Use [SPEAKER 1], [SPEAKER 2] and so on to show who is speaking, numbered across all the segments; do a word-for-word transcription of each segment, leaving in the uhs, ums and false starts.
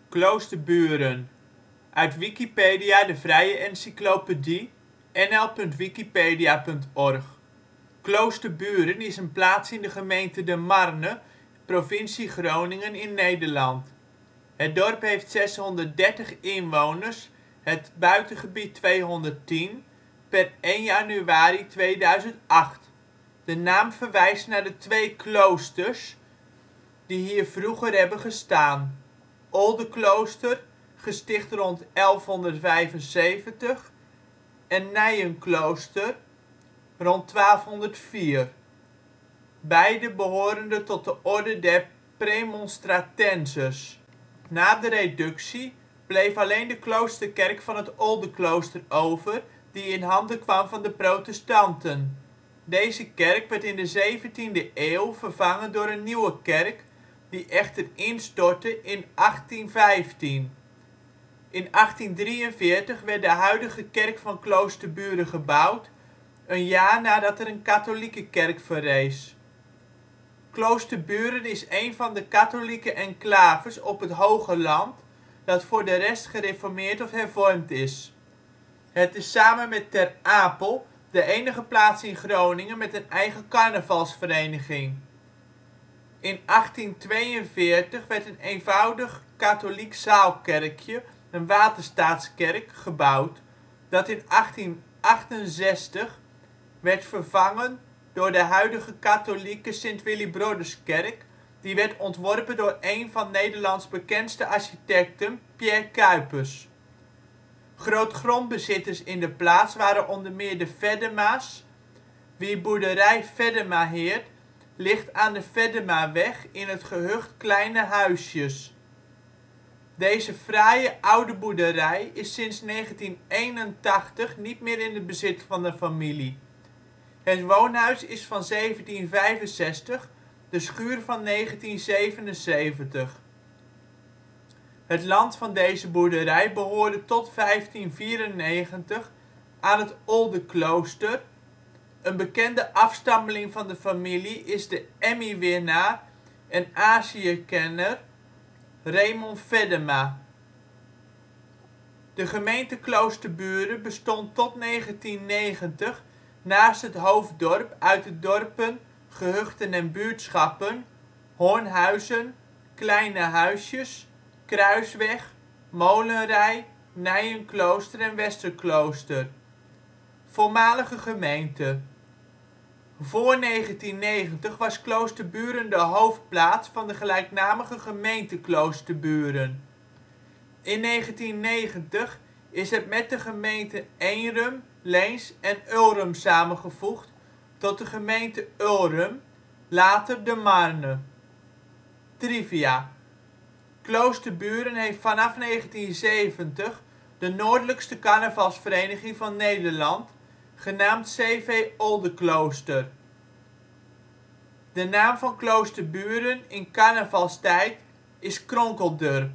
[SPEAKER 1] Kloosterburen, uit Wikipedia, de vrije encyclopedie. N L punt wikipedia punt org. Kloosterburen is een plaats in de gemeente De Marne, provincie Groningen in Nederland. Het dorp heeft zeshonderddertig inwoners, het buitengebied tweehonderdtien (per één januari tweeduizendacht). De naam verwijst naar de twee kloosters die hier vroeger hebben gestaan: Oldeklooster, gesticht rond elfhonderdvijfenzeventig, en Nijenklooster, rond twaalfhonderdvier, beide behorende tot de orde der Premonstratenzers. Na de Reductie bleef alleen de kloosterkerk van het Oldeklooster over, die in handen kwam van de protestanten. Deze kerk werd in de zeventiende eeuw vervangen door een nieuwe kerk, die echter instortte in achttien vijftien. In achttiendrieënveertig werd de huidige kerk van Kloosterburen gebouwd, een jaar nadat er een katholieke kerk verrees. Kloosterburen is een van de katholieke enclaves op het Hogeland dat voor de rest gereformeerd of hervormd is. Het is samen met Ter Apel de enige plaats in Groningen met een eigen carnavalsvereniging. In achttien tweeënveertig werd een eenvoudig katholiek zaalkerkje (Waterstaatskerk) gebouwd, dat in achttien achtenzestig werd vervangen door de huidige katholieke Sint Willibrorduskerk, die werd ontworpen door een van Nederlands bekendste architecten, Pierre Cuypers. Grootgrondbezitters in de plaats waren onder meer de Feddema 's, wier boerderij Feddemaheerd ligt aan de Feddemaweg in het gehucht Kleine Huisjes. Deze fraaie oude boerderij is sinds negentien eenentachtig niet meer in het bezit van de familie. Het woonhuis is van zeventien vijfenzestig, de schuur van negentien zevenenzeventig. Het land van deze boerderij behoorde tot vijftien vierennegentig aan het Oldeklooster. Een bekende afstammeling van de familie is de Emmy-winnaar en Aziëkenner Raymond Feddema. De gemeente Kloosterburen bestond tot negentien negentig naast het hoofddorp uit de dorpen, gehuchten en buurtschappen Hornhuizen, Kleine Huisjes, Kruisweg, Molenrij, Nijenklooster en Westerklooster. Voormalige gemeente. Voor negentien negentig was Kloosterburen de hoofdplaats van de gelijknamige gemeente Kloosterburen. In negentien negentig is het met de gemeenten Eenrum, Leens en Ulrum samengevoegd tot de gemeente Ulrum, later De Marne. Trivia: Kloosterburen heeft vanaf negentien zeventig de noordelijkste carnavalsvereniging van Nederland, genaamd C V Oldeklooster. De naam van Kloosterburen in carnavalstijd is Kronkeldurp.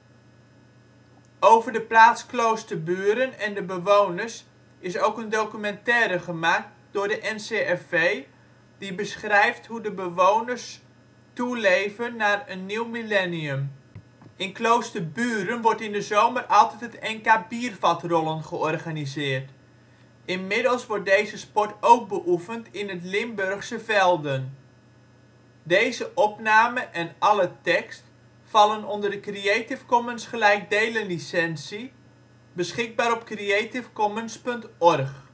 [SPEAKER 1] Over de plaats Kloosterburen en de bewoners is ook een documentaire gemaakt door de N C R V, die beschrijft hoe de bewoners toeleven naar een nieuw millennium. In Kloosterburen wordt in de zomer altijd het N K Biervatrollen georganiseerd. Inmiddels wordt deze sport ook beoefend in het Limburgse Velden. Deze opname en alle tekst vallen onder de Creative Commons gelijkdelen licentie, beschikbaar op creativecommons punt org.